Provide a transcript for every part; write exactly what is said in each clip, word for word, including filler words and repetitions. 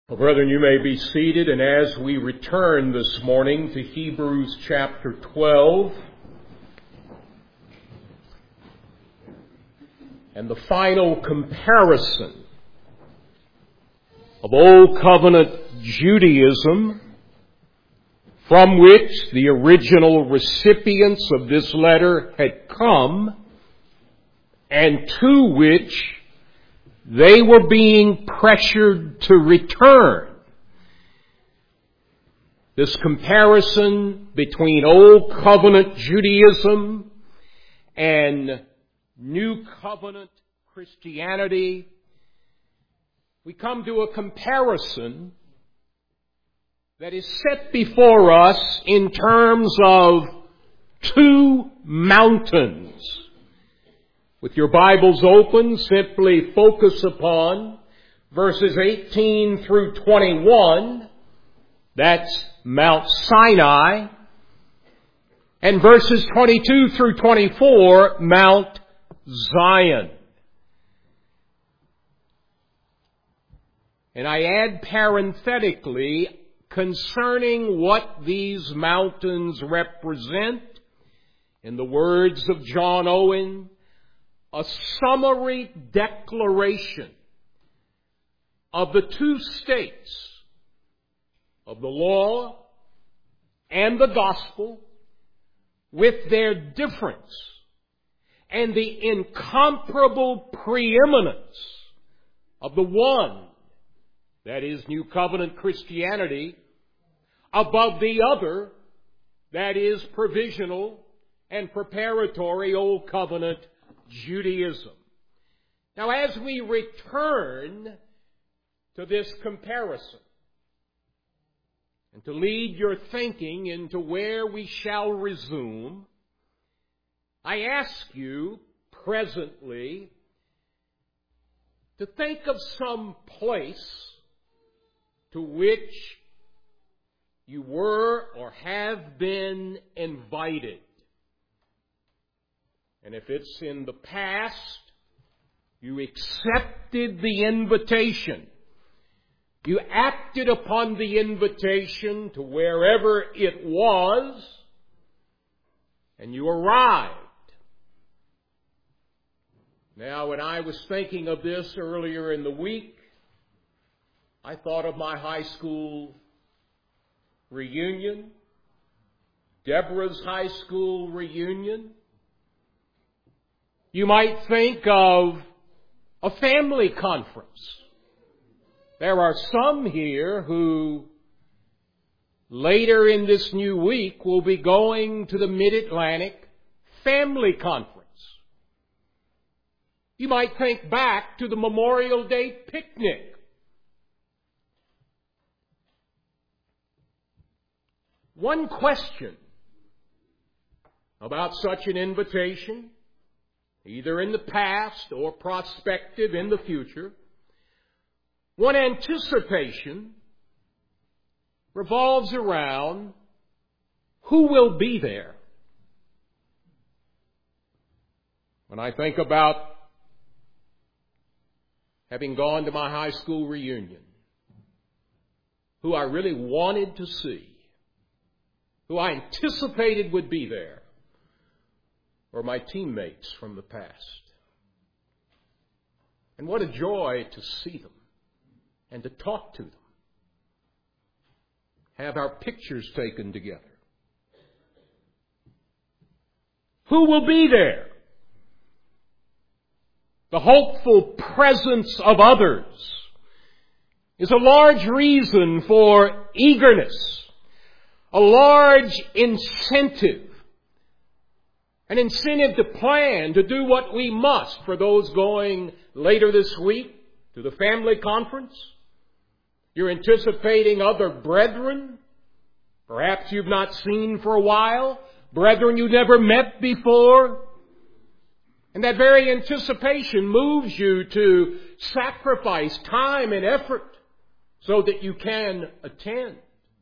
Well, brethren, you may be seated, and as we return this morning to Hebrews chapter twelve, and the final comparison of Old Covenant Judaism, from which the original recipients of this letter had come, and to which they were being pressured to return. This comparison between Old Covenant Judaism and New Covenant Christianity, we come to a comparison that is set before us in terms of two mountains. With your Bibles open, simply focus upon verses eighteen through twenty-one. That's Mount Sinai. And verses twenty-two through twenty-four, Mount Zion. And I add parenthetically, concerning what these mountains represent, in the words of John Owen, a summary declaration of the two states of the law and the gospel, with their difference and the incomparable preeminence of the one, that is New Covenant Christianity, above the other, that is provisional and preparatory Old Covenant Judaism. Now, as we return to this comparison, and to lead your thinking into where we shall resume, I ask you presently to think of some place to which you were or have been invited. And if it's in the past, you accepted the invitation. You acted upon the invitation to wherever it was, and you arrived. Now, when I was thinking of this earlier in the week, I thought of my high school reunion, Deborah's high school reunion. You might think of a family conference. There are some here who later in this new week will be going to the Mid-Atlantic Family Conference. You might think back to the Memorial Day picnic. One question about such an invitation, either in the past or prospective in the future, one anticipation revolves around who will be there. When I think about having gone to my high school reunion, who I really wanted to see, who I anticipated would be there, or my teammates from the past. And what a joy to see them and to talk to them. Have our pictures taken together. Who will be there? The hopeful presence of others is a large reason for eagerness, a large incentive. An incentive to plan, to do what we must. For those going later this week to the family conference, you're anticipating other brethren, perhaps you've not seen for a while, brethren you never met before. And that very anticipation moves you to sacrifice time and effort so that you can attend.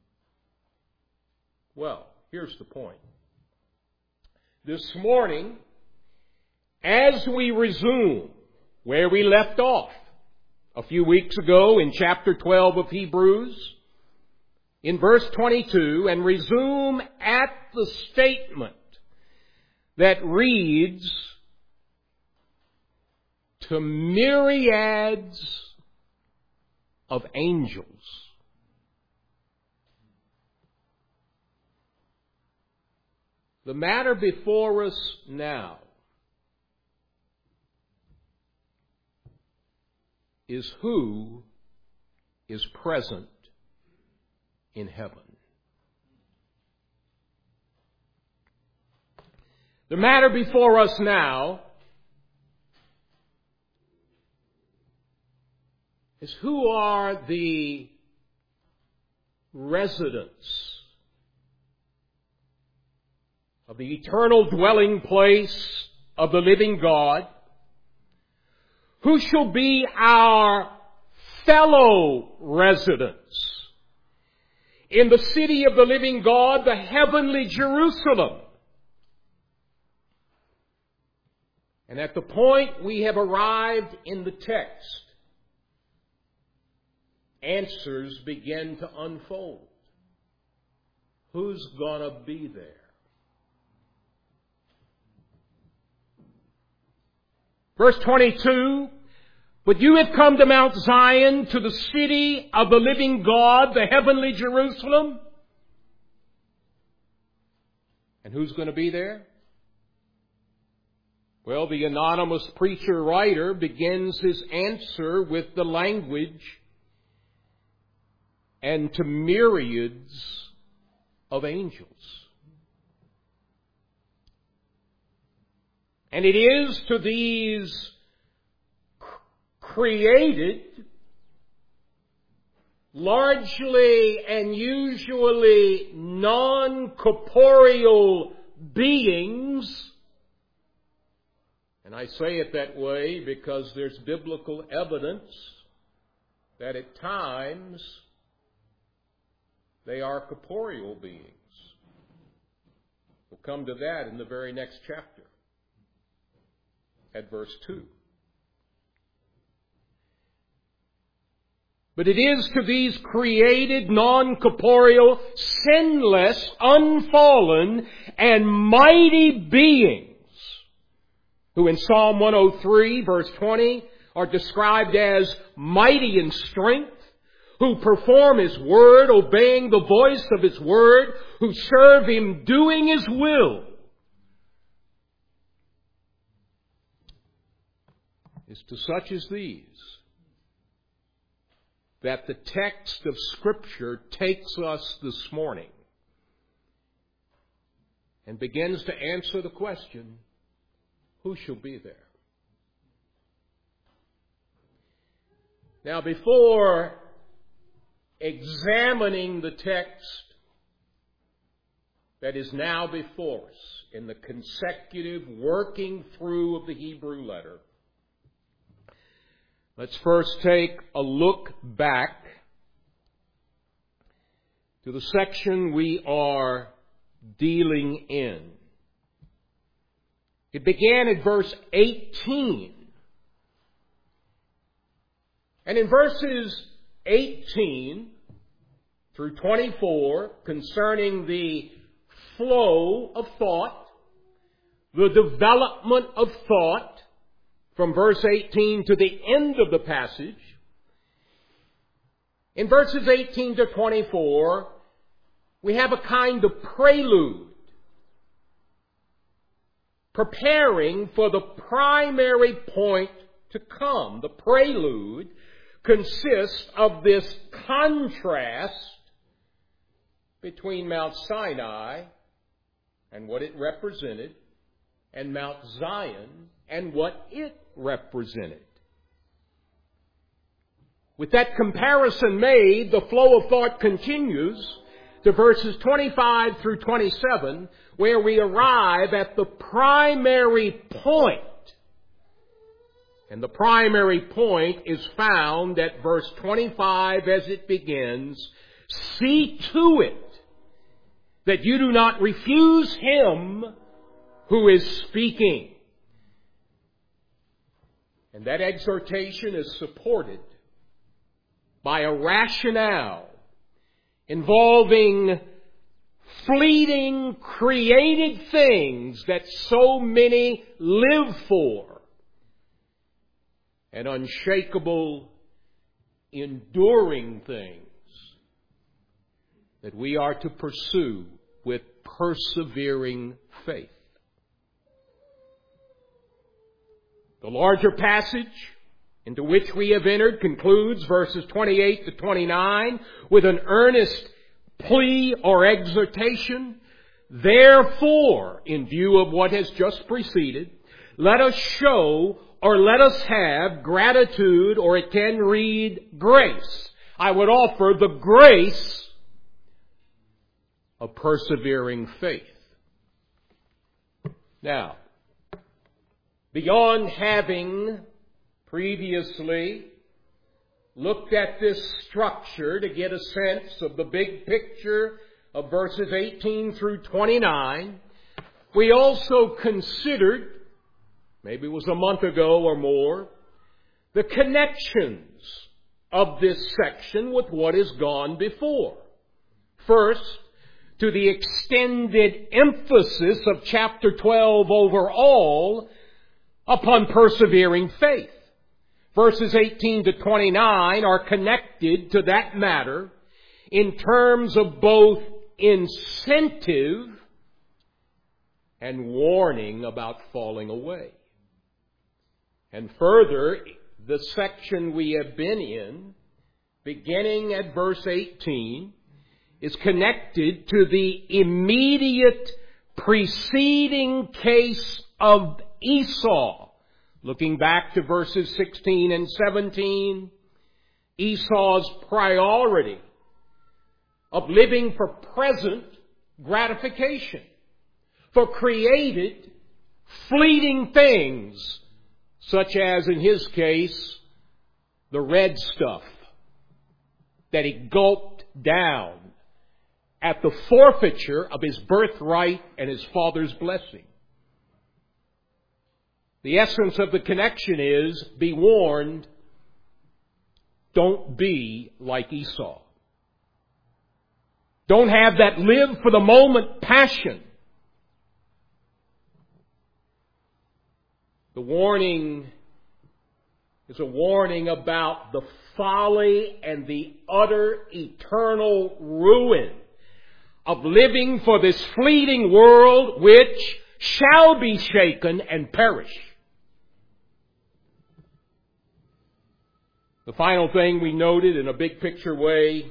Well, here's the point. This morning, as we resume where we left off a few weeks ago in chapter twelve of Hebrews, in verse twenty-two, and resume at the statement that reads, to myriads of angels. The matter before us now is who is present in heaven. The matter before us now is who are the residents of the eternal dwelling place of the living God, who shall be our fellow residents in the city of the living God, the heavenly Jerusalem. And at the point we have arrived in the text, answers begin to unfold. Who's gonna be there? Verse twenty-two, but you have come to Mount Zion, to the city of the living God, the heavenly Jerusalem. And who's going to be there? Well, the anonymous preacher-writer begins his answer with the language, and to myriads of angels. And it is to these created, largely and usually non-corporeal beings, and I say it that way because there's biblical evidence that at times they are corporeal beings. We'll come to that in the very next chapter, at verse two. But it is to these created, non-corporeal, sinless, unfallen, and mighty beings, who in Psalm one oh three, verse twenty, are described as mighty in strength, who perform His word, obeying the voice of His word, who serve Him doing His will, is to such as these that the text of Scripture takes us this morning and begins to answer the question, who shall be there? Now, before examining the text that is now before us in the consecutive working through of the Hebrew letter, let's first take a look back to the section we are dealing in. It began at verse eighteen. And in verses eighteen through twenty-four, concerning the flow of thought, the development of thought, from verse eighteen to the end of the passage, in verses eighteen to twenty-four, we have a kind of prelude, preparing for the primary point to come. The prelude consists of this contrast between Mount Sinai and what it represented, and Mount Zion and what it represented. With that comparison made, the flow of thought continues to verses twenty-five through twenty-seven, where we arrive at the primary point. And the primary point is found at verse twenty-five as it begins, see to it that you do not refuse Him who is speaking. And that exhortation is supported by a rationale involving fleeting, created things that so many live for, and unshakable, enduring things that we are to pursue with persevering faith. The larger passage into which we have entered concludes verses twenty-eight to twenty-nine with an earnest plea or exhortation. Therefore, in view of what has just preceded, let us show or let us have gratitude, or it can read grace. I would offer the grace of persevering faith. Now, beyond having previously looked at this structure to get a sense of the big picture of verses eighteen through twenty-nine, we also considered, maybe it was a month ago or more, the connections of this section with what has gone before. First, to the extended emphasis of chapter twelve overall upon persevering faith. Verses eighteen to twenty-nine are connected to that matter in terms of both incentive and warning about falling away. And further, the section we have been in, beginning at verse eighteen, is connected to the immediate preceding case of Esau. Looking back to verses sixteen and seventeen, Esau's priority of living for present gratification, for created, fleeting things, such as, in his case, the red stuff that he gulped down at the forfeiture of his birthright and his father's blessing. The essence of the connection is, be warned, don't be like Esau. Don't have that live for the moment passion. The warning is a warning about the folly and the utter eternal ruin of living for this fleeting world which shall be shaken and perish. The final thing we noted in a big picture way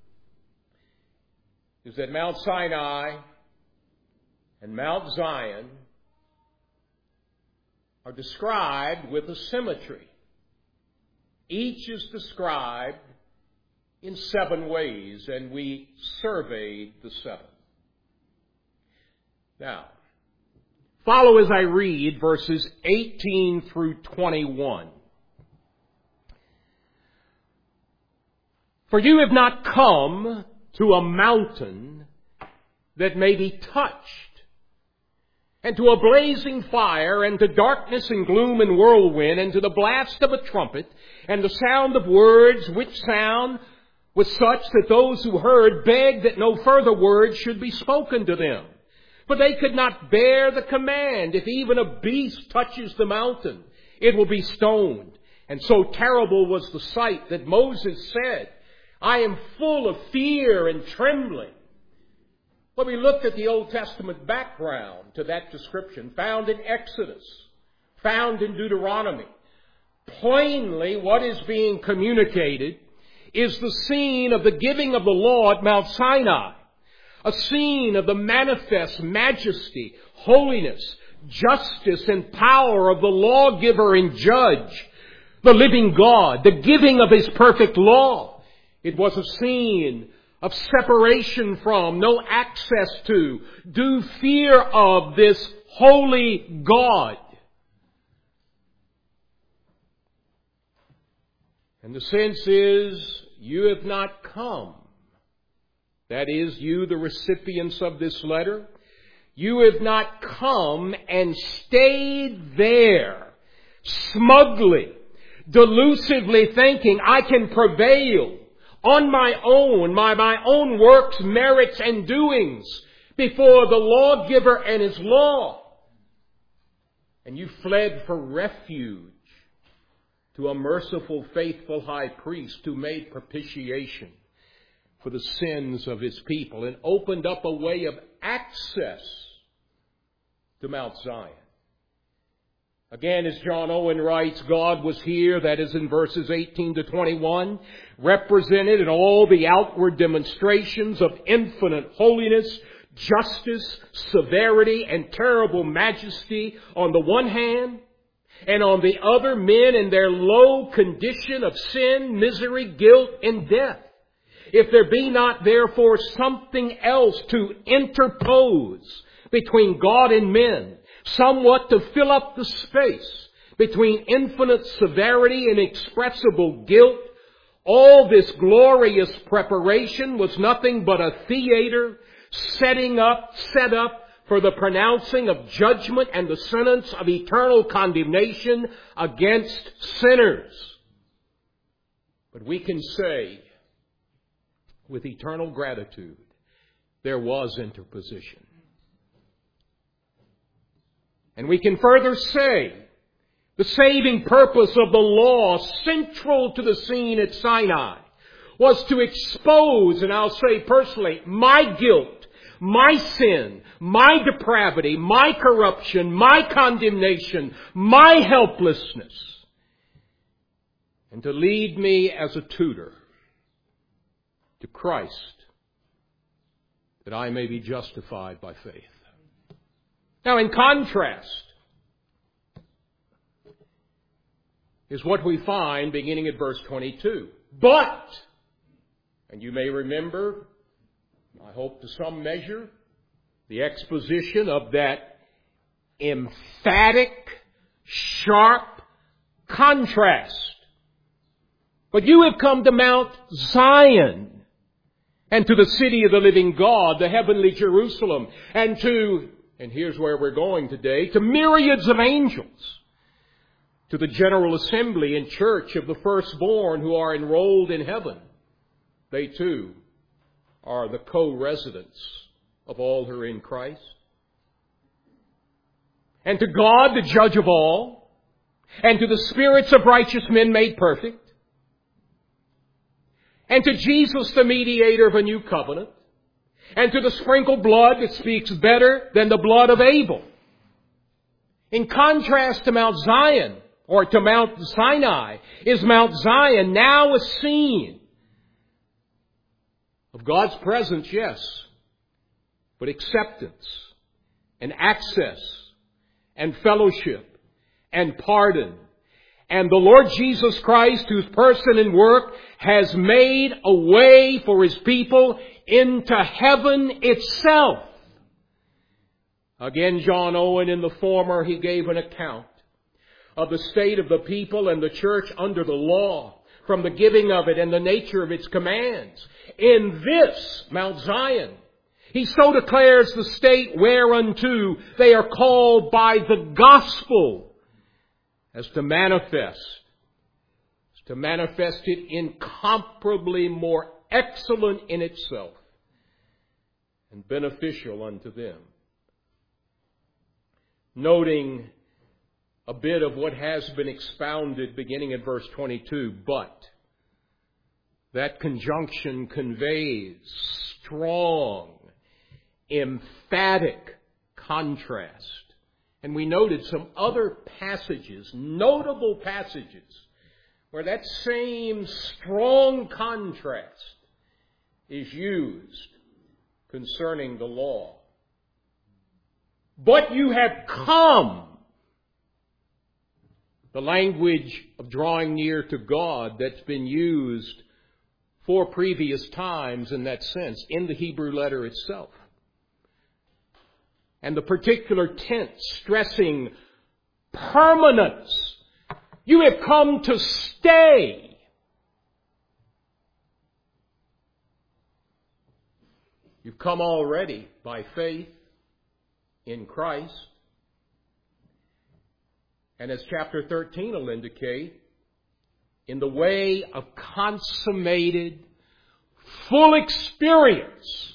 is that Mount Sinai and Mount Zion are described with a symmetry. Each is described in seven ways, and we surveyed the seven. Now, follow as I read verses eighteen through twenty-one. For you have not come to a mountain that may be touched, and to a blazing fire, and to darkness and gloom and whirlwind, and to the blast of a trumpet, and the sound of words, which sound was such that those who heard begged that no further words should be spoken to them. For they could not bear the command, if even a beast touches the mountain, it will be stoned. And so terrible was the sight that Moses said, I am full of fear and trembling. Well, we looked at the Old Testament background to that description, found in Exodus, found in Deuteronomy. Plainly, what is being communicated is the scene of the giving of the law at Mount Sinai, a scene of the manifest majesty, holiness, justice, and power of the lawgiver and judge, the living God, the giving of His perfect law. It was a scene of separation from, no access to, due fear of this holy God. And the sense is, you have not come. That is, you, the recipients of this letter, you have not come and stayed there smugly, delusively thinking I can prevail on my own, my, my own works, merits, and doings before the lawgiver and his law. And you fled for refuge to a merciful, faithful high priest who made propitiation for the sins of his people and opened up a way of access to Mount Zion. Again, as John Owen writes, God was here, that is in verses eighteen to twenty-one, represented in all the outward demonstrations of infinite holiness, justice, severity, and terrible majesty on the one hand, and on the other men in their low condition of sin, misery, guilt, and death. If there be not therefore something else to interpose between God and men, somewhat to fill up the space between infinite severity and inexpressible guilt, all this glorious preparation was nothing but a theater setting up, set up for the pronouncing of judgment and the sentence of eternal condemnation against sinners. But we can say with eternal gratitude, there was interposition. And we can further say the saving purpose of the law, central to the scene at Sinai, was to expose, and I'll say personally, my guilt, my sin, my depravity, my corruption, my condemnation, my helplessness, and to lead me as a tutor to Christ, that I may be justified by faith. Now, in contrast, is what we find beginning at verse twenty-two. But, and you may remember, I hope to some measure, the exposition of that emphatic, sharp contrast. But you have come to Mount Zion, and to the city of the living God, the heavenly Jerusalem, and to, and here's where we're going today, to myriads of angels, to the general assembly and church of the firstborn who are enrolled in heaven. They too are the co-residents of all who are in Christ. And to God, the judge of all, and to the spirits of righteous men made perfect, and to Jesus, the mediator of a new covenant, and to the sprinkled blood that speaks better than the blood of Abel. In contrast to Mount Zion, or to Mount Sinai, is Mount Zion now a scene of God's presence, yes, but acceptance and access and fellowship and pardon. And the Lord Jesus Christ, whose person and work has made a way for His people into heaven itself. Again, John Owen, in the former, he gave an account of the state of the people and the church under the law, from the giving of it and the nature of its commands. In this, Mount Zion, he so declares the state whereunto they are called by the gospel, as to manifest, as to manifest it incomparably more excellent in itself and beneficial unto them. Noting a bit of what has been expounded beginning at verse twenty-two, but that conjunction conveys strong, emphatic contrast. And we noted some other passages, notable passages, where that same strong contrast is used concerning the law. But you have come. The language of drawing near to God that's been used four previous times in that sense in the Hebrew letter itself. And the particular tense stressing permanence. You have come to stay. You've come already by faith in Christ. And as chapter thirteen will indicate, in the way of consummated, full experience.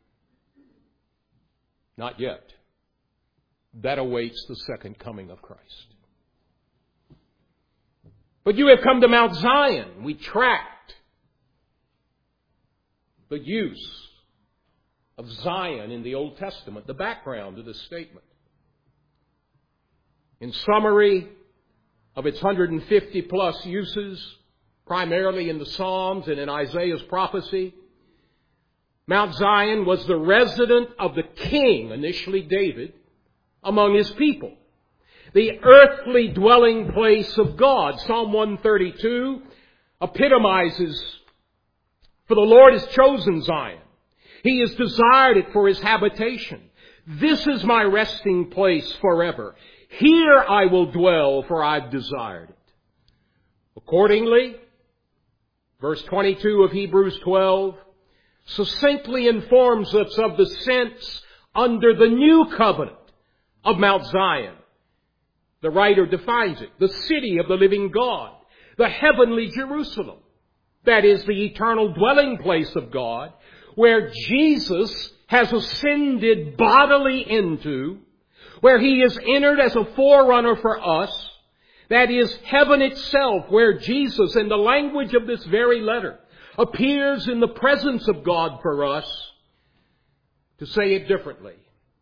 Not yet. That awaits the second coming of Christ. But you have come to Mount Zion. We tracked the use of Zion in the Old Testament, the background of this statement. In summary of its one hundred fifty plus uses, primarily in the Psalms and in Isaiah's prophecy, Mount Zion was the residence of the king, initially David, among his people. The earthly dwelling place of God. Psalm one thirty-two epitomizes, for the Lord has chosen Zion. He has desired it for his habitation. This is my resting place forever. Here I will dwell, for I've desired it. Accordingly, verse twenty-two of Hebrews twelve succinctly informs us of the sense under the new covenant of Mount Zion. The writer defines it, the city of the living God, the heavenly Jerusalem. That is the eternal dwelling place of God, where Jesus has ascended bodily into, where he is entered as a forerunner for us. That is heaven itself, where Jesus, in the language of this very letter, appears in the presence of God for us. To say it differently,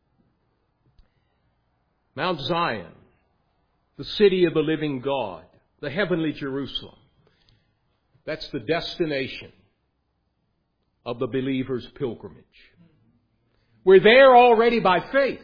Mount Zion, the city of the living God, the heavenly Jerusalem, that's the destination of the believer's pilgrimage. We're there already by faith,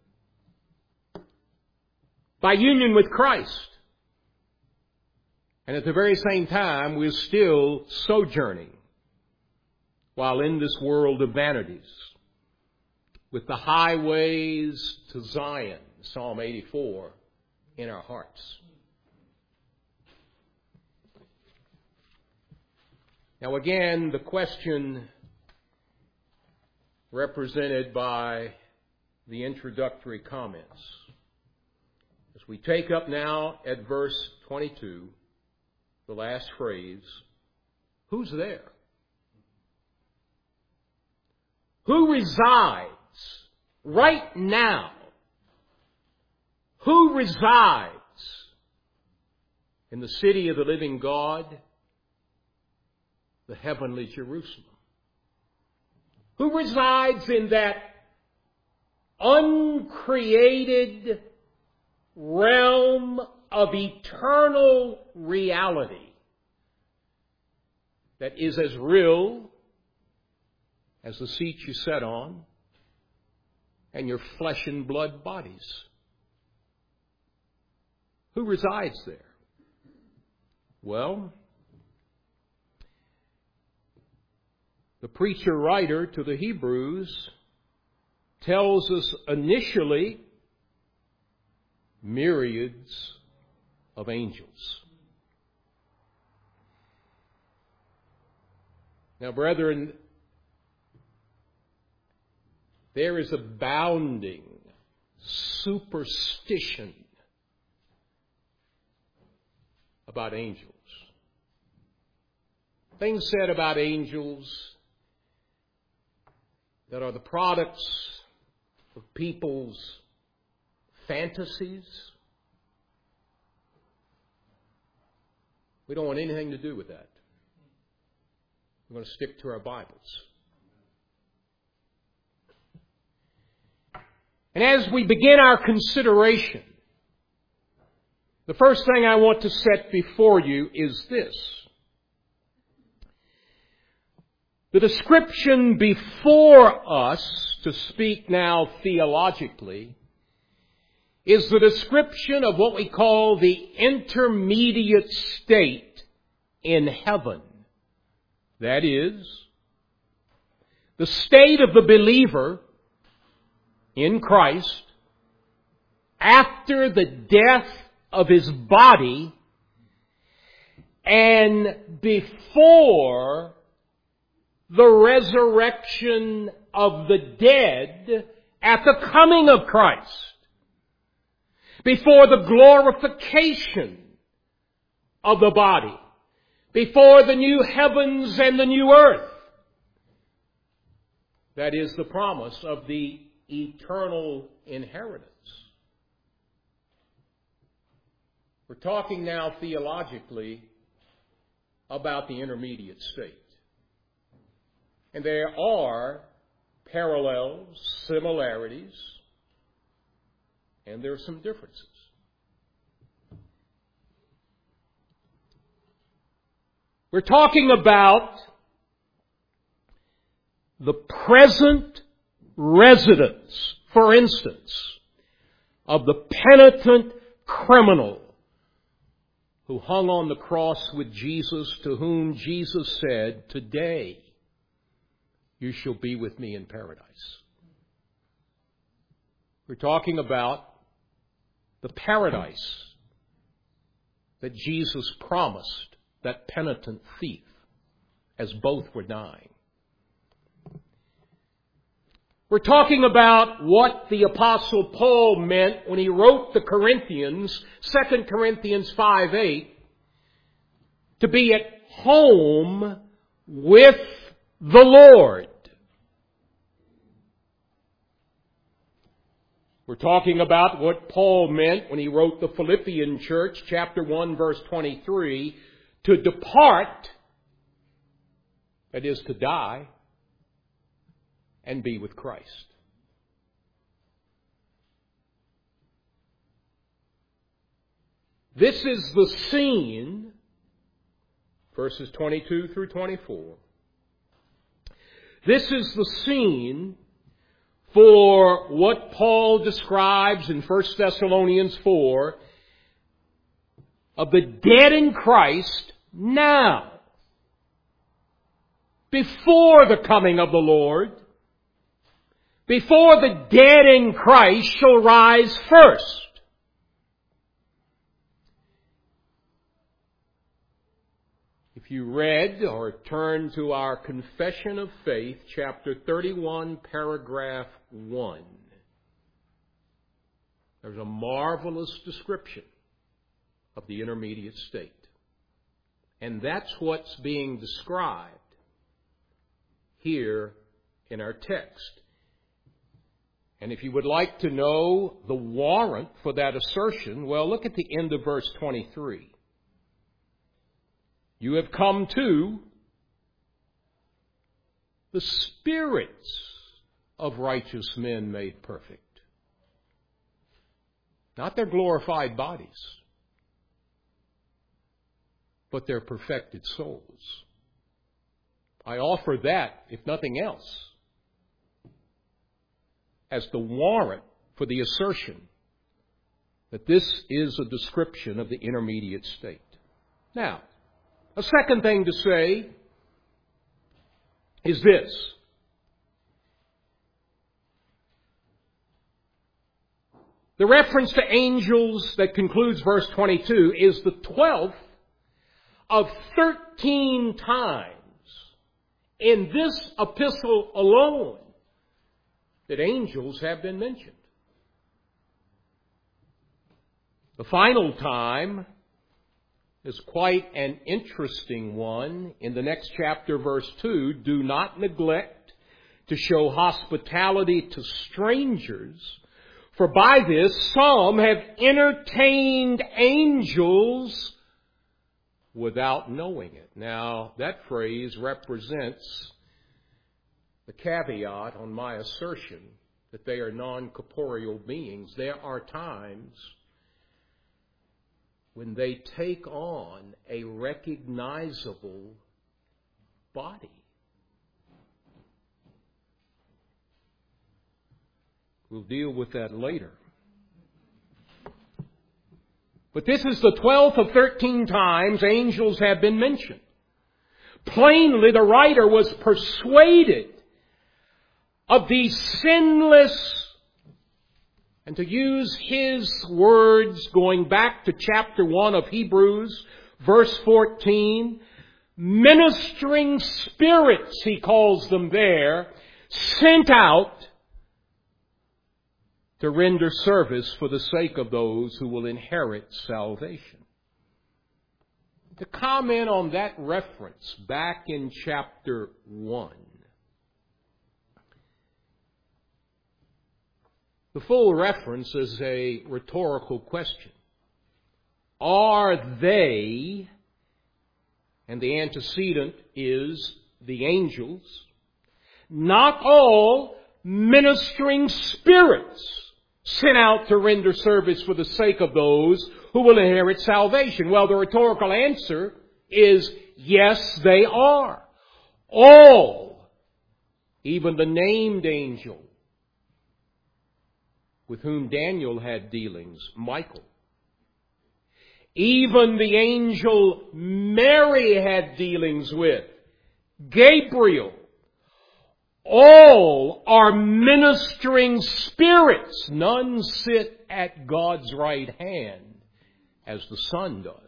by union with Christ. And at the very same time, we're still sojourning while in this world of vanities, with the highways to Zion, Psalm eighty-four, in our hearts. Now again, the question represented by the introductory comments. As we take up now at verse twenty-two, the last phrase, who's there? Who resides right now? Who resides in the city of the living God, the heavenly Jerusalem? Who resides in that uncreated realm of eternal reality that is as real as the seat you sat on and your flesh and blood bodies? Who resides there? Well, the preacher-writer to the Hebrews tells us initially myriads of angels. Now, brethren, there is abounding superstition about angels. Things said about angels that are the products of people's fantasies. We don't want anything to do with that. We're going to stick to our Bibles. And as we begin our consideration, the first thing I want to set before you is this. The description before us, to speak now theologically, is the description of what we call the intermediate state in heaven. That is, the state of the believer in Christ after the death of his body and before the resurrection of the dead at the coming of Christ, before the glorification of the body, before the new heavens and the new earth. That is the promise of the eternal inheritance. We're talking now theologically about the intermediate state. And there are parallels, similarities, and there are some differences. We're talking about the present residence, for instance, of the penitent criminal who hung on the cross with Jesus, to whom Jesus said, "Today you shall be with me in paradise." We're talking about the paradise that Jesus promised that penitent thief as both were dying. We're talking about what the Apostle Paul meant when he wrote the Corinthians, Second Corinthians five eight, to be at home with the Lord. We're talking about what Paul meant when he wrote the Philippian church, chapter one, verse twenty-three, to depart, that is to die, and be with Christ. This is the scene, verses twenty-two through twenty-four. This is the scene for what Paul describes in First Thessalonians four of the dead in Christ now, before the coming of the Lord, before the dead in Christ shall rise first. If you read or turn to our Confession of Faith, chapter thirty-one, paragraph one, there's a marvelous description of the intermediate state. And that's what's being described here in our text. And if you would like to know the warrant for that assertion, well, look at the end of verse twenty-three. You have come to the spirits of righteous men made perfect. Not their glorified bodies, but their perfected souls. I offer that, if nothing else, as the warrant for the assertion that this is a description of the intermediate state. Now, a second thing to say is this. The reference to angels that concludes verse twenty-two is the twelfth of thirteen times in this epistle alone that angels have been mentioned. The final time is quite an interesting one. In the next chapter, verse two, do not neglect to show hospitality to strangers, for by this some have entertained angels without knowing it. Now, that phrase represents the caveat on my assertion that they are non-corporeal beings. There are times when they take on a recognizable body. We'll deal with that later. But this is the twelfth of thirteen times angels have been mentioned. Plainly, the writer was persuaded of the sinless, and to use his words going back to chapter one of Hebrews, verse fourteen, ministering spirits, he calls them there, sent out to render service for the sake of those who will inherit salvation. to comment on that reference back in chapter one. The full reference is a rhetorical question. Are they, and the antecedent is the angels, not all ministering spirits sent out to render service for the sake of those who will inherit salvation? Well, the rhetorical answer is yes, they are. All, even the named angel with whom Daniel had dealings, Michael. Even the angel Mary had dealings with, Gabriel. All are ministering spirits. None sit at God's right hand as the Son does.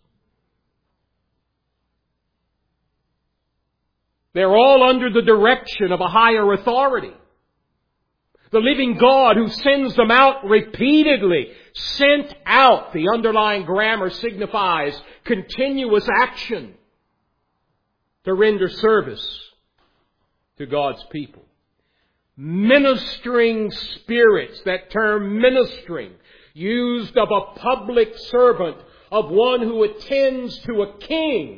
They're all under the direction of a higher authority. The living God who sends them out repeatedly, sent out. The underlying grammar signifies continuous action to render service to God's people. Ministering spirits, that term ministering, used of a public servant, of one who attends to a king.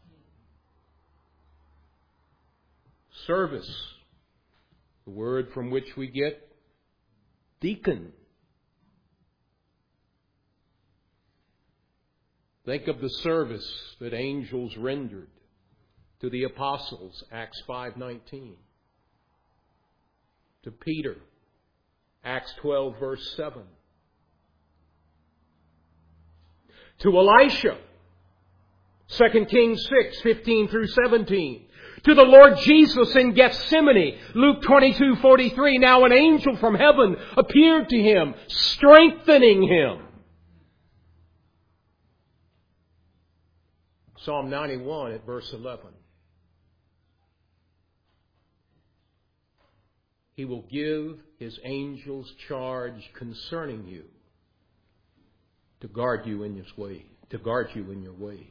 Service, the word from which we get deacon. Think of the service that angels rendered to the apostles, Acts five nineteen. To Peter, Acts twelve verse seven. To Elisha, Second Kings six fifteen through seventeen. To the Lord Jesus in Gethsemane, Luke twenty-two forty-three. Now an angel from heaven appeared to him, strengthening him. Psalm ninety-one at verse eleven. He will give His angels charge concerning you to guard you in His way, to guard you in your ways.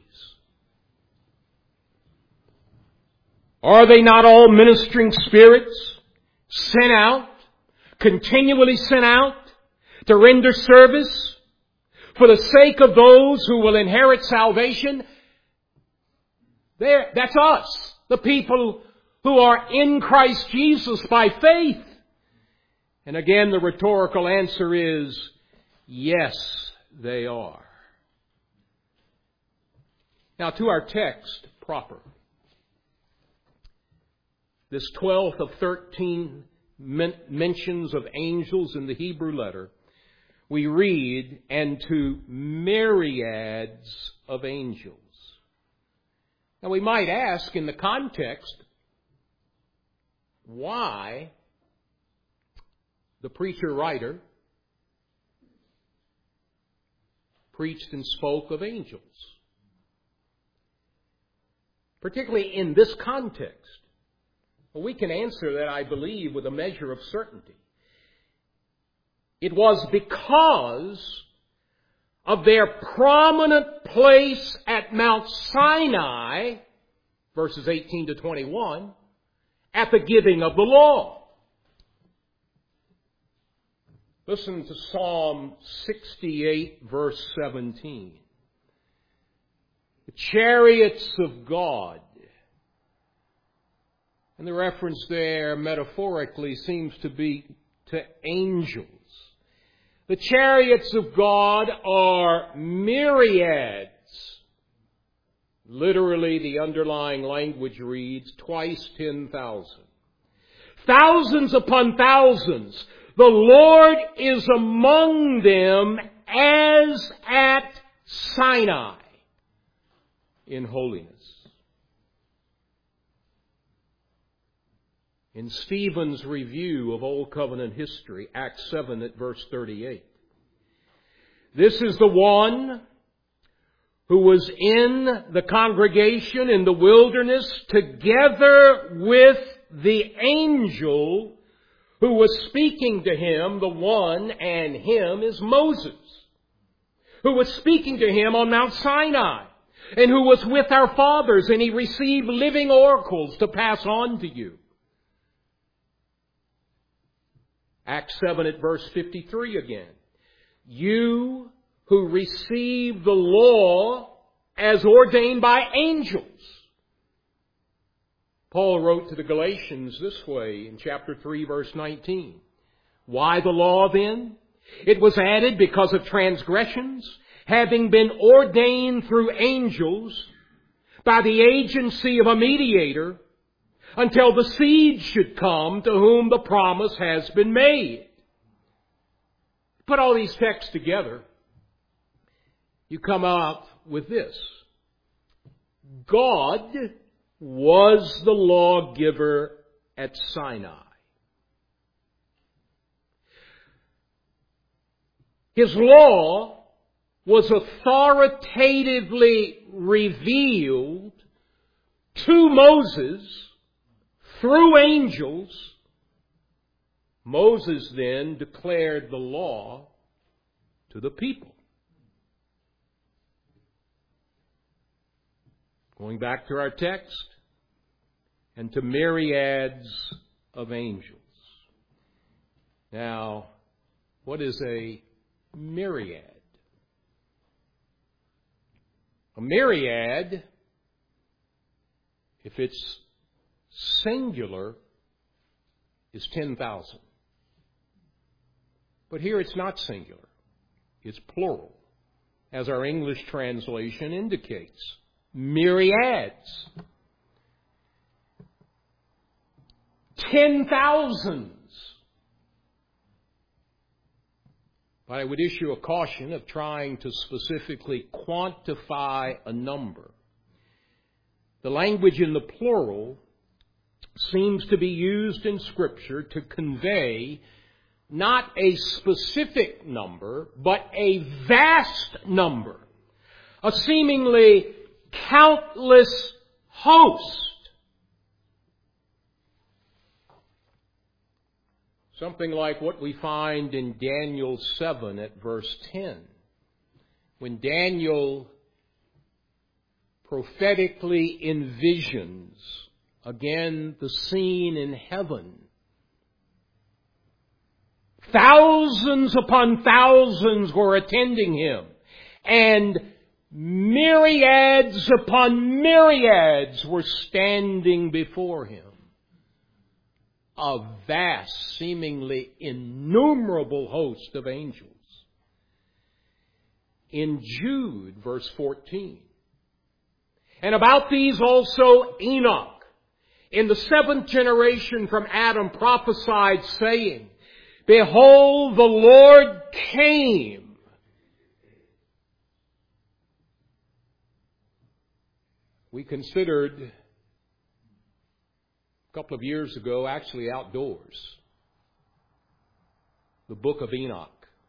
Are they not all ministering spirits sent out, continually sent out to render service for the sake of those who will inherit salvation? There, that's us, the people who are in Christ Jesus by faith. And again, the rhetorical answer is, yes, they are. Now to our text proper. This twelfth of thirteen men- mentions of angels in the Hebrew letter, we read, and to myriads of angels. Now we might ask in the context, why the preacher-writer preached and spoke of angels. Particularly in this context. Well, we can answer that, I believe, with a measure of certainty. It was because of their prominent place at Mount Sinai, verses eighteen to twenty-one, at the giving of the law. Listen to Psalm sixty-eight, verse seventeen. The chariots of God. And the reference there metaphorically seems to be to angels. The chariots of God are myriads. Literally, the underlying language reads twice ten thousand. Thousands upon thousands. The Lord is among them as at Sinai in holiness. In Stephen's review of Old Covenant history, Acts seven at verse thirty-eight. This is the one who was in the congregation in the wilderness together with the angel who was speaking to him. The one and him is Moses, who was speaking to him on Mount Sinai. and who was with our fathers, and He received living oracles to pass on to you. Acts seven at verse fifty-three again. You who received the law as ordained by angels. Paul wrote to the Galatians this way in chapter three, verse nineteen. Why the law then? It was added because of transgressions, having been ordained through angels by the agency of a mediator, until the seed should come to whom the promise has been made. Put all these texts together, you come out with this. God was the lawgiver at Sinai. His law was authoritatively revealed to Moses through angels. Moses then declared the law to the people. Going back to our text, and to myriads of angels. Now, what is a myriad? A myriad, if it's singular, is ten thousand. But here it's not singular. It's plural, as our English translation indicates. Myriads. Ten thousands. But I would issue a caution of trying to specifically quantify a number. The language in the plural seems to be used in Scripture to convey not a specific number, but a vast number. A seemingly countless host. Something like what we find in Daniel seven at verse ten. When Daniel prophetically envisions again the scene in heaven. Thousands upon thousands were attending him, and myriads upon myriads were standing before him. A vast, seemingly innumerable host of angels. In Jude, verse fourteen. And about these also Enoch, in the seventh generation from Adam, prophesied, saying, Behold, the Lord came. We considered a couple of years ago, actually outdoors, the book of Enoch.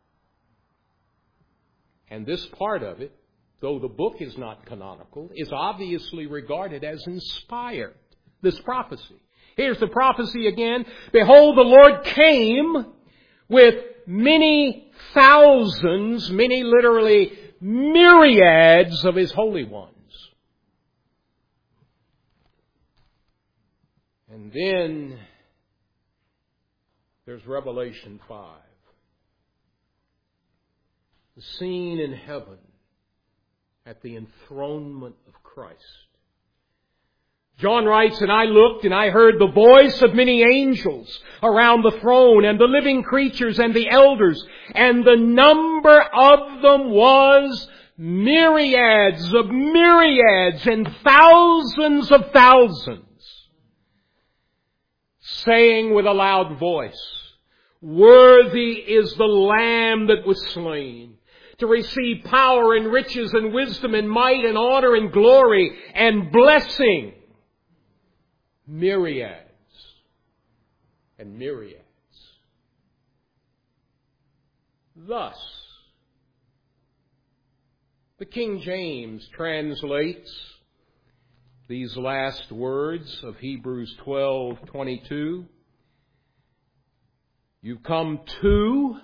And this part of it, though the book is not canonical, is obviously regarded as inspired, this prophecy. Here's the prophecy again. Behold, the Lord came with many thousands, many literally myriads of His holy ones. And then there's Revelation five. The scene in heaven at the enthronement of Christ. John writes, And I looked and I heard the voice of many angels around the throne and the living creatures and the elders, and the number of them was myriads of myriads and thousands of thousands, saying with a loud voice, Worthy is the Lamb that was slain, to receive power and riches and wisdom and might and honor and glory and blessing. Myriads and myriads. Thus, the King James translates these last words of Hebrews twelve twenty-two. You've come to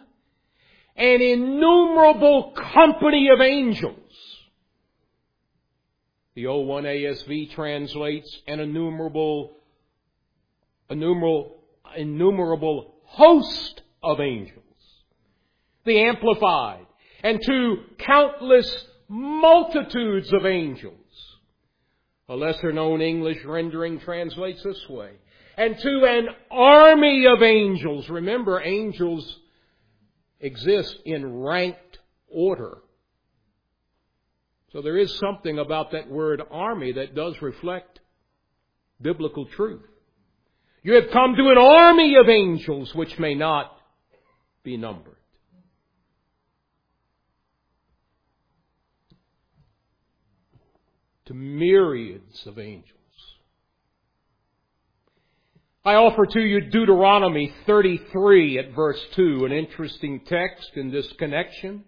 an innumerable company of angels. The O one A S V translates an innumerable, innumerable, innumerable host of angels. The Amplified, and to countless multitudes of angels. A lesser known English rendering translates this way. And to an army of angels. Remember, angels exist in ranked order. So there is something about that word army that does reflect biblical truth. You have come to an army of angels which may not be numbered. To myriads of angels. I offer to you Deuteronomy thirty-three at verse two, an interesting text in this connection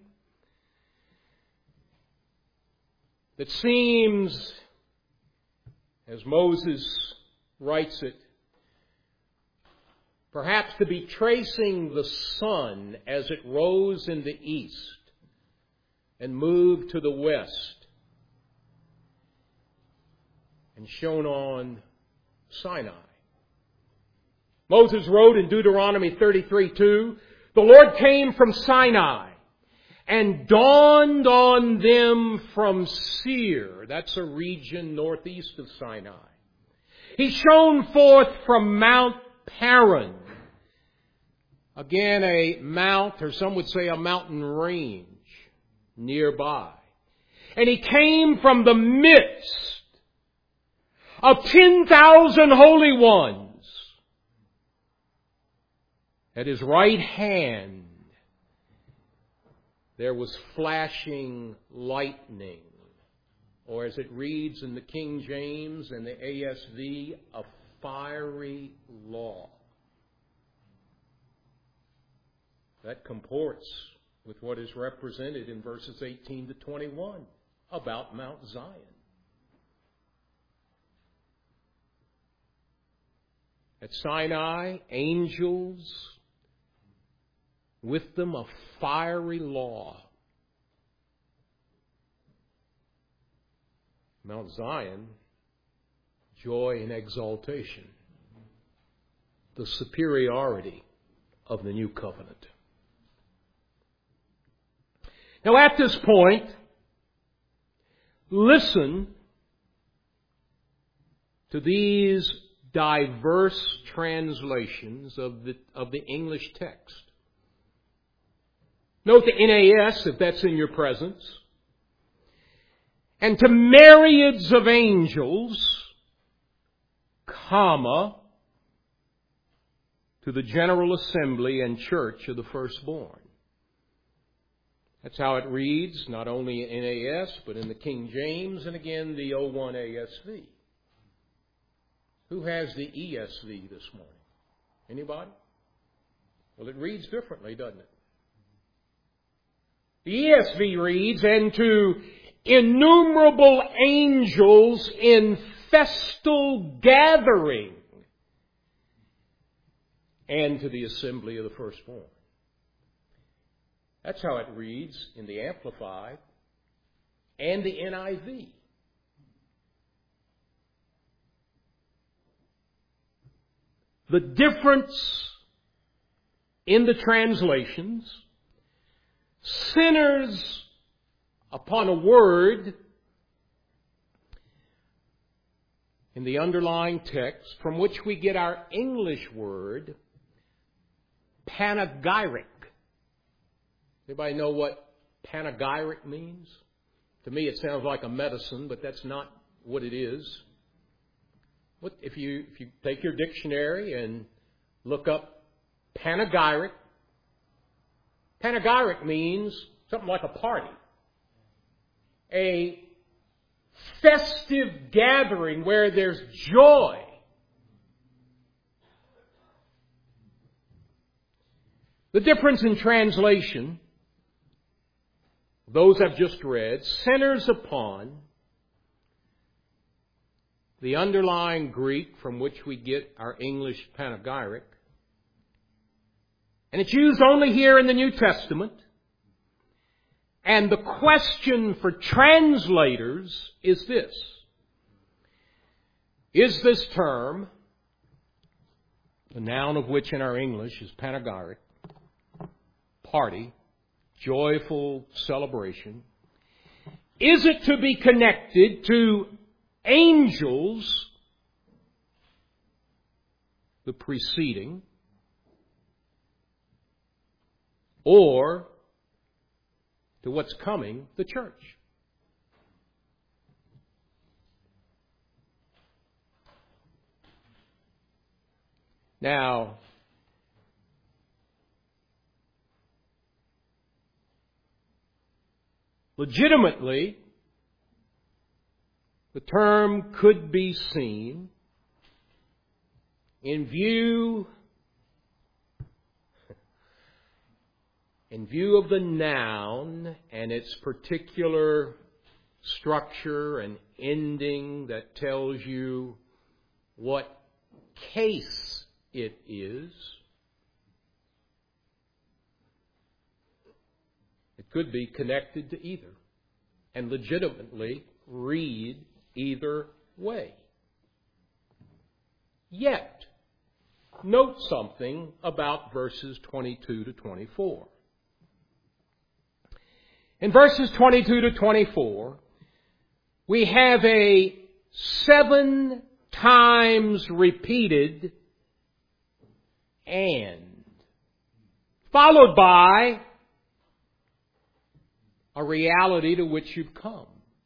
that seems, as Moses writes it, perhaps to be tracing the sun as it rose in the east and moved to the west and shone on Sinai. Moses wrote in Deuteronomy thirty-three two, "The Lord came from Sinai and dawned on them from Seir." That's a region northeast of Sinai. "He shone forth from Mount Paran." Again, a mount, or some would say a mountain range nearby. "And he came from the midst of ten thousand holy ones. At his right hand there was flashing lightning," or as it reads in the King James and the A S V, "a fiery law." That comports with what is represented in verses eighteen to twenty-one about Mount Zion. At Sinai, angels, with them a fiery law. Mount Zion, joy and exaltation, the superiority of the new covenant. Now at this point, listen to these diverse translations of the, of the English text. Note the N A S, if that's in your presence. "And to myriads of angels, comma, to the general assembly and church of the firstborn." That's how it reads, not only in N A S, but in the King James, and again the O one A S V. Who has the E S V this morning? Anybody? Well, it reads differently, doesn't it? The E S V reads, "And to innumerable angels in festal gathering, and to the assembly of the firstborn." That's how it reads in the Amplified and the N I V. The difference in the translations centers upon a word in the underlying text from which we get our English word panegyric. Anybody know what panegyric means? To me it sounds like a medicine, but that's not what it is. What, if you if you take your dictionary and look up panegyric, panegyric means something like a party. A festive gathering where there's joy. The difference in translation, those I've just read, centers upon the underlying Greek from which we get our English panegyric. And it's used only here in the New Testament. And the question for translators is this: is this term, the noun of which in our English is panegyric, party, joyful celebration, is it to be connected to angels, the preceding, or to what's coming, the church? Now, legitimately, the term could be seen in view in view of the noun and its particular structure and ending that tells you what case it is. It could be connected to either and legitimately read either way. Yet, note something about verses twenty-two to twenty-four. In verses twenty-two to twenty-four, we have a seven times repeated and, followed by a reality to which you've come.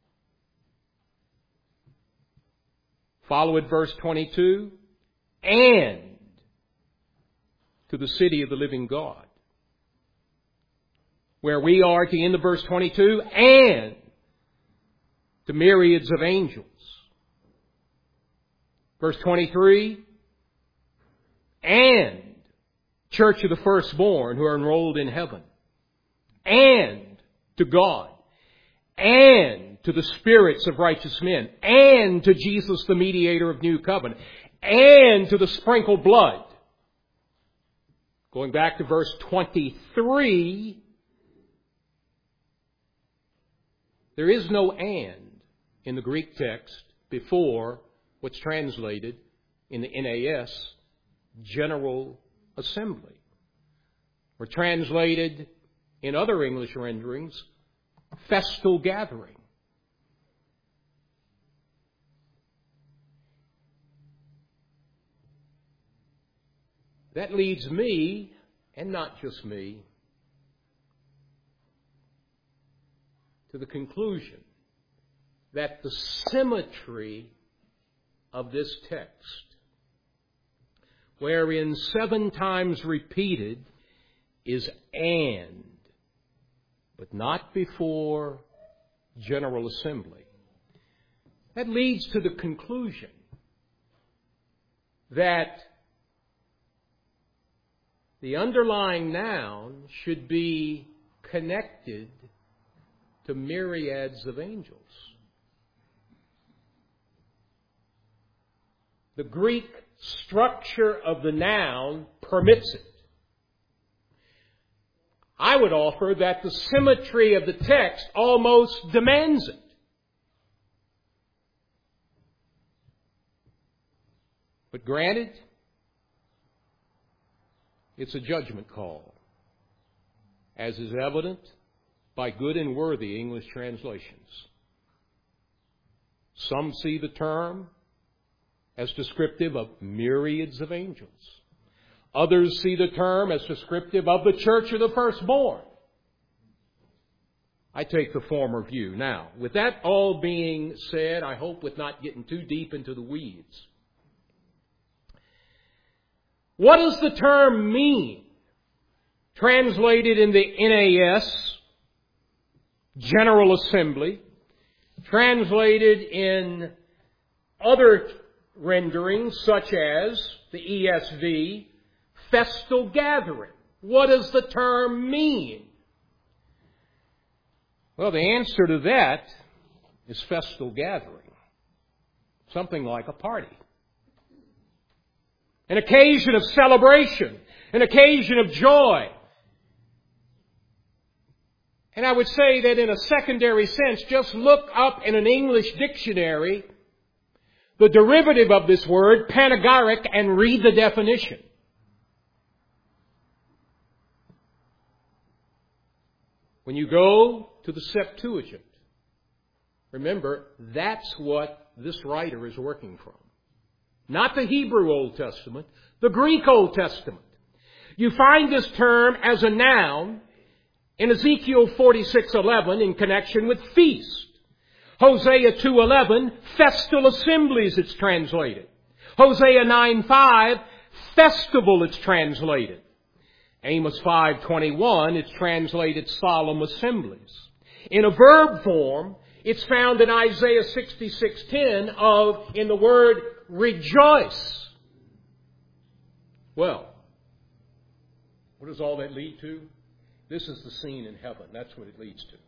Follow at verse twenty-two, and to the city of the living God. Where we are at the end of verse twenty-two, and to myriads of angels. Verse twenty-three, and church of the firstborn who are enrolled in heaven. And to God. And to the spirits of righteous men. And to Jesus, the mediator of new covenant. And to the sprinkled blood. Going back to verse twenty-three, there is no and in the Greek text before what's translated in the N A S, General Assembly. Or translated in other English renderings, festal gathering. That leads me, and not just me, to the conclusion that the symmetry of this text, wherein seven times repeated, is and, but not before General Assembly. That leads to the conclusion that the underlying noun should be connected to myriads of angels. The Greek structure of the noun permits it. I would offer that the symmetry of the text almost demands it. But granted, it's a judgment call, as is evident by good and worthy English translations. Some see the term as descriptive of myriads of angels. Others see the term as descriptive of the church of the firstborn. I take the former view. Now, with that all being said, I hope with not getting too deep into the weeds, what does the term mean? Translated in the N A S, General Assembly, translated in other renderings such as the E S V, festal gathering. What does the term mean? Well, the answer to that is festal gathering. Something like a party. An occasion of celebration. An occasion of joy. And I would say that in a secondary sense, just look up in an English dictionary the derivative of this word, panegyric, and read the definition. When you go to the Septuagint, remember, that's what this writer is working from. Not the Hebrew Old Testament, the Greek Old Testament. You find this term as a noun in Ezekiel forty-six eleven in connection with feast. Hosea two eleven, festal assemblies it's translated. Hosea nine five, festival it's translated. Amos five twenty-one, it's translated solemn assemblies. In a verb form, it's found in Isaiah sixty-six ten of, in the word rejoice. Well, what does all that lead to? This is the scene in heaven. That's what it leads to.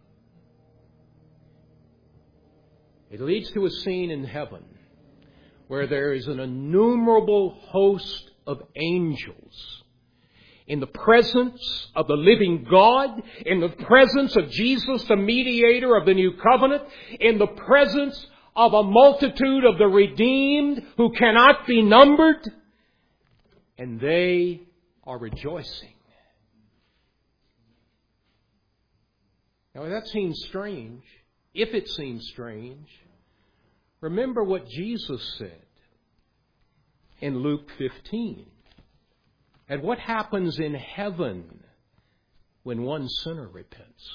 It leads to a scene in heaven where there is an innumerable host of angels in the presence of the living God, in the presence of Jesus, the mediator of the new covenant, in the presence of a multitude of the redeemed who cannot be numbered, and they are rejoicing. Now, that seems strange. If it seems strange, remember what Jesus said in Luke fifteen. And what happens in heaven when one sinner repents?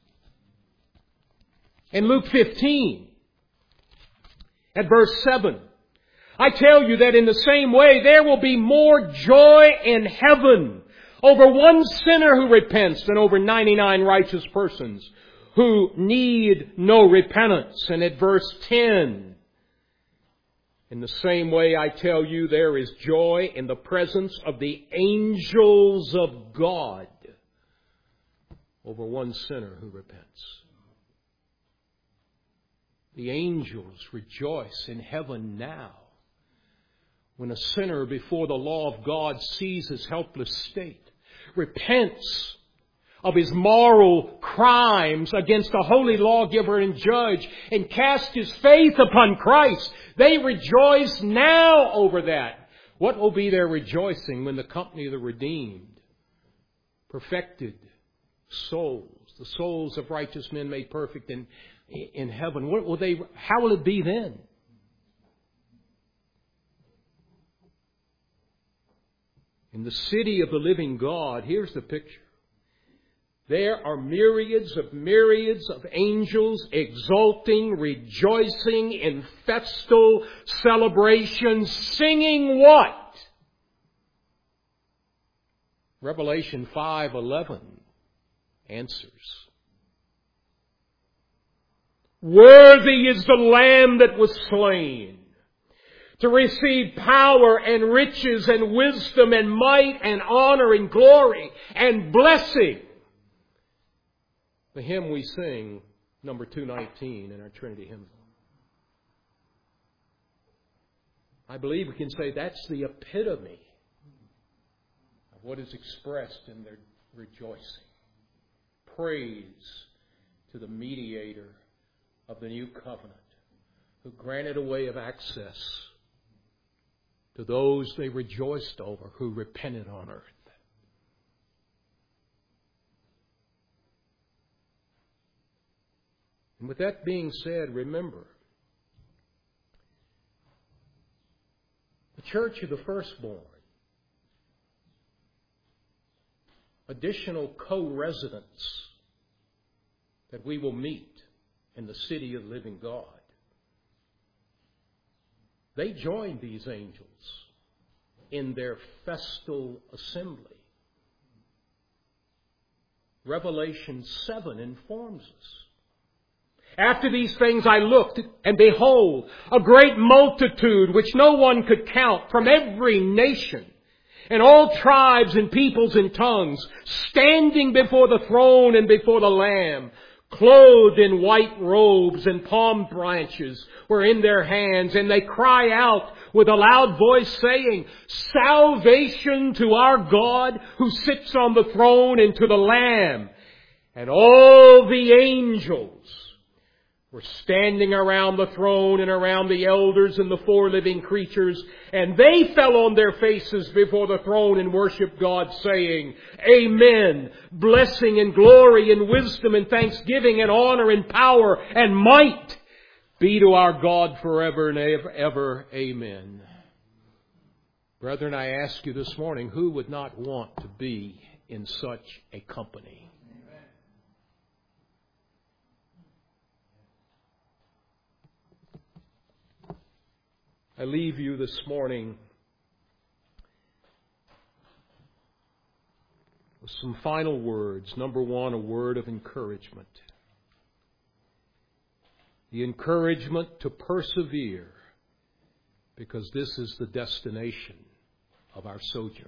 In Luke fifteen, at verse seven, I tell you that in the same way there will be more joy in heaven over one sinner who repents than over ninety-nine righteous persons who need no repentance. And at verse ten, in the same way I tell you there is joy in the presence of the angels of God over one sinner who repents. The angels rejoice in heaven now when a sinner before the law of God sees his helpless state, repents of his moral crimes against a holy lawgiver and judge, and casts his faith upon Christ. They rejoice now over that. What will be their rejoicing when the company of the redeemed, perfected souls, the souls of righteous men made perfect in, in heaven, what will they, how will it be then? In the city of the living God, here's the picture. There are myriads of myriads of angels exulting, rejoicing in festal celebrations, singing what? Revelation five eleven answers. Worthy is the Lamb that was slain to receive power and riches and wisdom and might and honor and glory and blessing. The hymn we sing, number two nineteen in our Trinity hymn. I believe we can say that's the epitome of what is expressed in their rejoicing. Praise to the mediator of the new covenant, who granted a way of access to those they rejoiced over who repented on earth. And with that being said, remember, the church of the firstborn, additional co-residents that we will meet in the city of the living God, they joined these angels in their festal assembly. Revelation seven informs us. After these things I looked, and behold, a great multitude which no one could count, from every nation and all tribes and peoples and tongues, standing before the throne and before the Lamb, clothed in white robes, and palm branches were in their hands, and they cry out with a loud voice, saying, Salvation to our God who sits on the throne and to the Lamb. And all the angels were standing around the throne and around the elders and the four living creatures, and they fell on their faces before the throne and worshiped God, saying, Amen. Blessing and glory and wisdom and thanksgiving and honor and power and might be to our God forever and ever, ever. Amen. Brethren, I ask you this morning, who would not want to be in such a company? I leave you this morning with some final words. Number one, a word of encouragement. The encouragement to persevere, because this is the destination of our sojourn.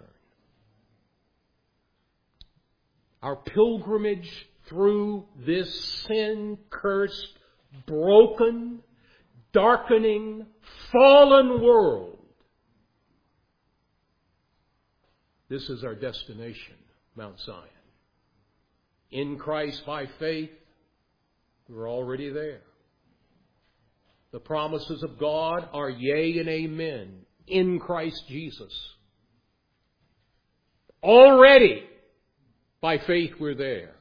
Our pilgrimage through this sin-cursed, broken, darkening, fallen world. This is our destination, Mount Zion. In Christ by faith, we're already there. The promises of God are yea and amen in Christ Jesus. Already by faith we're there.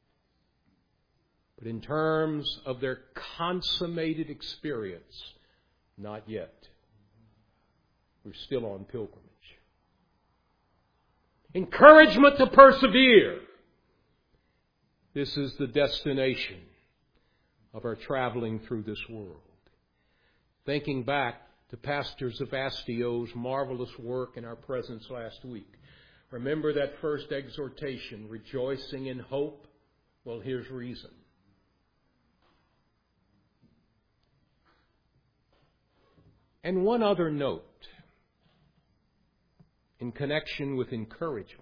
But in terms of their consummated experience, not yet. We're still on pilgrimage. Encouragement to persevere. This is the destination of our traveling through this world. Thinking back to Pastor Zavastio's marvelous work in our presence last week. Remember that first exhortation, rejoicing in hope? Well, here's reason. And one other note in connection with encouragement.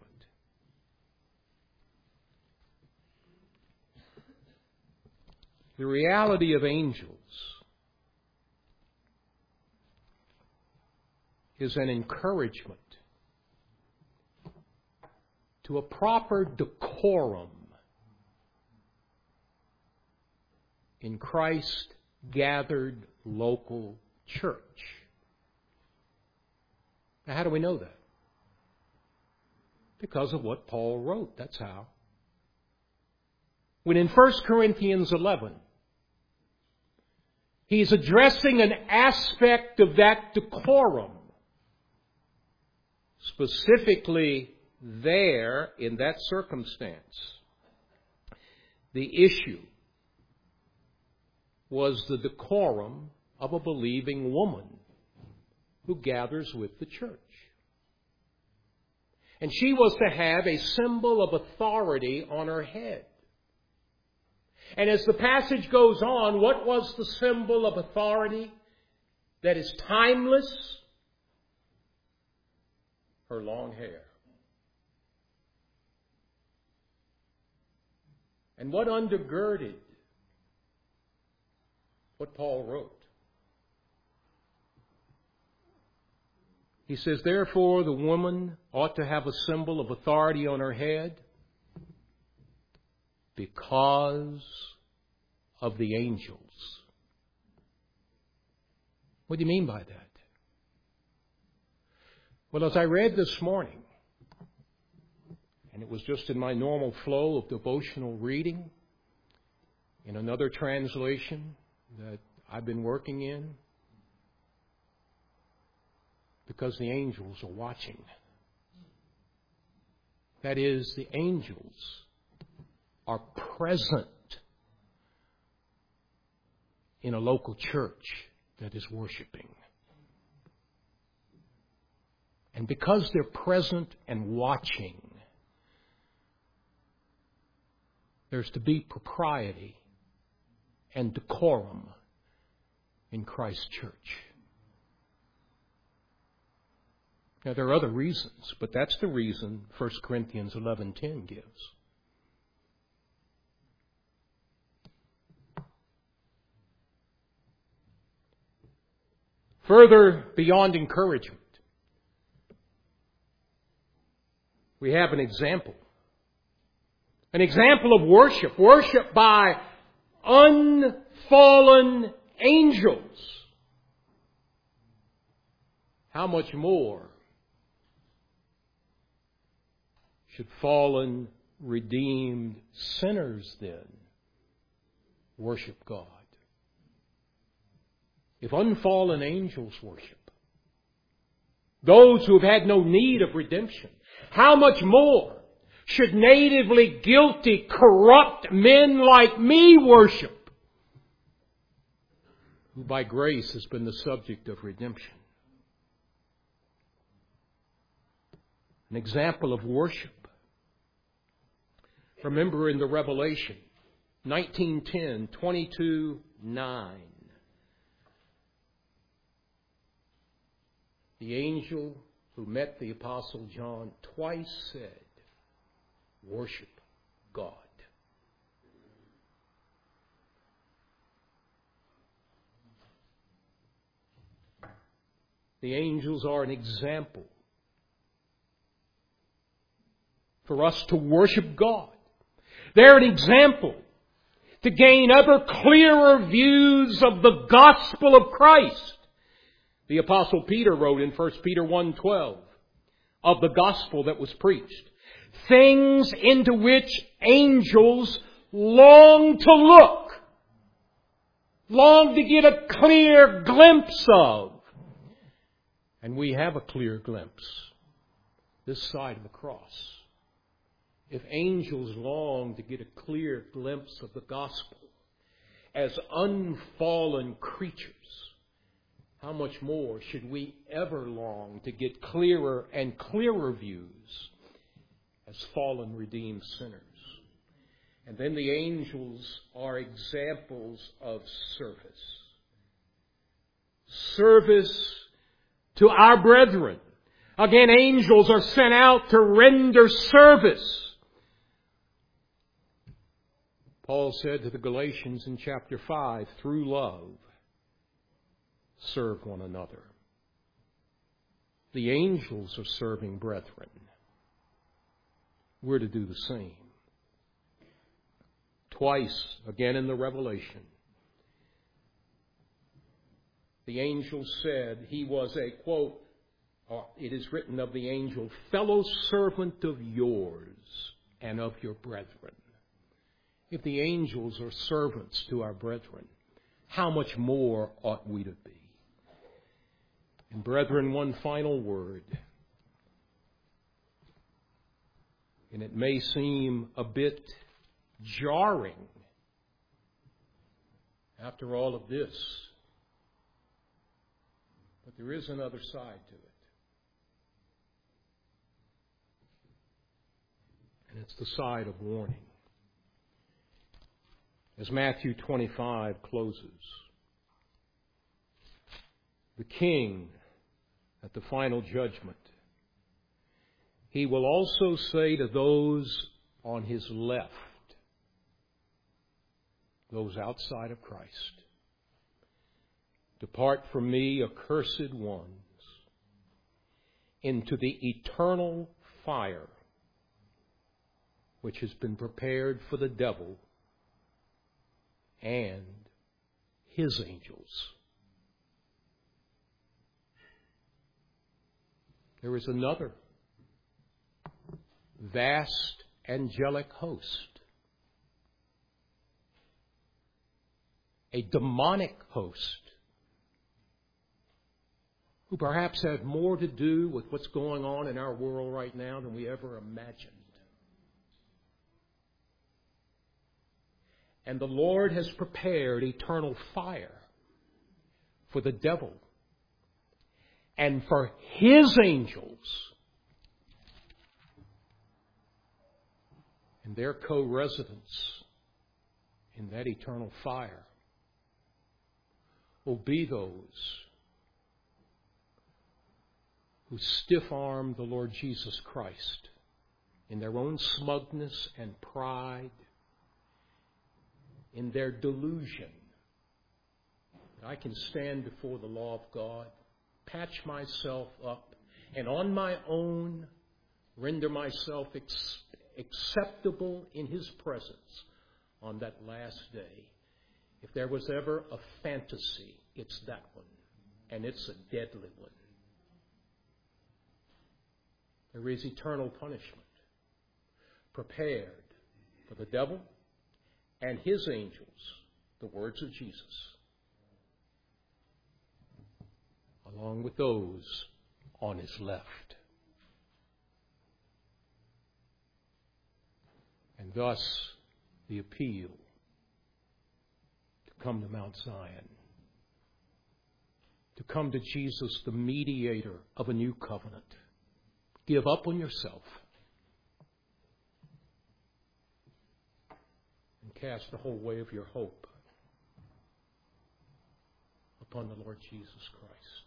The reality of angels is an encouragement to a proper decorum in Christ gathered local church. Now, how do we know that? Because of what Paul wrote. That's how. When in First Corinthians eleven, he's addressing an aspect of that decorum. Specifically there, in that circumstance, the issue was the decorum of a believing woman who gathers with the church. And she was to have a symbol of authority on her head. And as the passage goes on, what was the symbol of authority that is timeless? Her long hair. And what undergirded what Paul wrote? He says, therefore, the woman ought to have a symbol of authority on her head because of the angels. What do you mean by that? Well, as I read this morning, and it was just in my normal flow of devotional reading, in another translation that I've been working in, because the angels are watching. That is, the angels are present in a local church that is worshiping. And because they're present and watching, there's to be propriety and decorum in Christ's church. Now, there are other reasons, but that's the reason First Corinthians eleven ten gives. Further, beyond encouragement, we have an example. An example of worship. Worship by unfallen angels, how much more should fallen, redeemed sinners then worship God? If unfallen angels worship, those who have had no need of redemption, how much more should natively guilty, corrupt men like me worship, who by grace has been the subject of redemption? An example of worship. Remember in the Revelation, nineteen ten, twenty-two nine. The angel who met the Apostle John twice said, worship God. The angels are an example for us to worship God. They're an example to gain ever clearer views of the gospel of Christ. The Apostle Peter wrote in First Peter one twelve of the gospel that was preached, things into which angels long to look, long to get a clear glimpse of. And we have a clear glimpse this side of the cross. If angels long to get a clear glimpse of the gospel as unfallen creatures, how much more should we ever long to get clearer and clearer views as fallen, redeemed sinners? And then the angels are examples of service. Service to our brethren. Again, angels are sent out to render service. Paul said to the Galatians in chapter five, through love, serve one another. The angels are serving brethren. We're to do the same. Twice, again in the Revelation, the angel said he was a, quote, or it is written of the angel, fellow servant of yours and of your brethren. If the angels are servants to our brethren, how much more ought we to be? And brethren, one final word. And it may seem a bit jarring after all of this, but there is another side to it. And it's the side of warning. As Matthew twenty-five closes, the King at the final judgment, he will also say to those on his left, those outside of Christ, depart from me, accursed ones, into the eternal fire which has been prepared for the devil and his angels. There is another vast angelic host, a demonic host, who perhaps have more to do with what's going on in our world right now than we ever imagined. And the Lord has prepared eternal fire for the devil and for his angels and their co-residents in that eternal fire will be those who stiff-arm the Lord Jesus Christ in their own smugness and pride, in their delusion. I can stand before the law of God, patch myself up, and on my own render myself ex- acceptable in His presence on that last day. If there was ever a fantasy, it's that one. And it's a deadly one. There is eternal punishment prepared for the devil and his angels, the words of Jesus, along with those on his left. And thus the appeal to come to Mount Zion, to come to Jesus, the mediator of a new covenant. Give up on yourself and cast the whole weight of your hope upon the Lord Jesus Christ.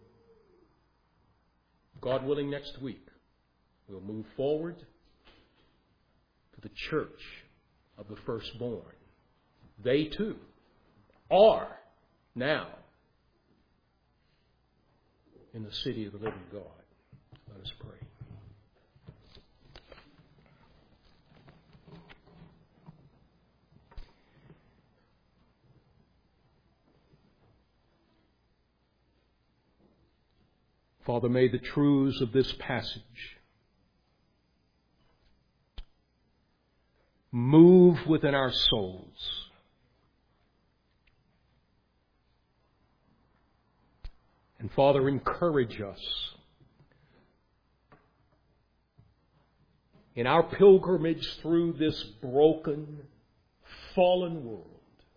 God willing, next week we'll move forward to the church of the firstborn. They too are now in the city of the living God. Let us pray. Father, may the truths of this passage move within our souls. And Father, encourage us in our pilgrimage through this broken, fallen world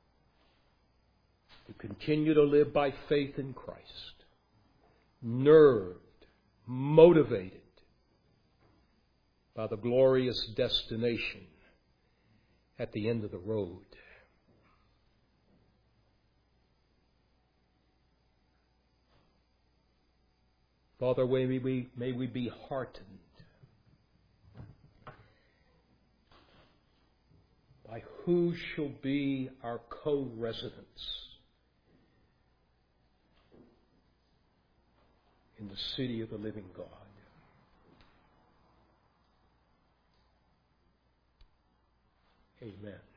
to continue to live by faith in Christ, nerved, motivated by the glorious destination at the end of the road. Father, may we be, may we be heartened by who shall be our co-residents in the city of the living God. Amen.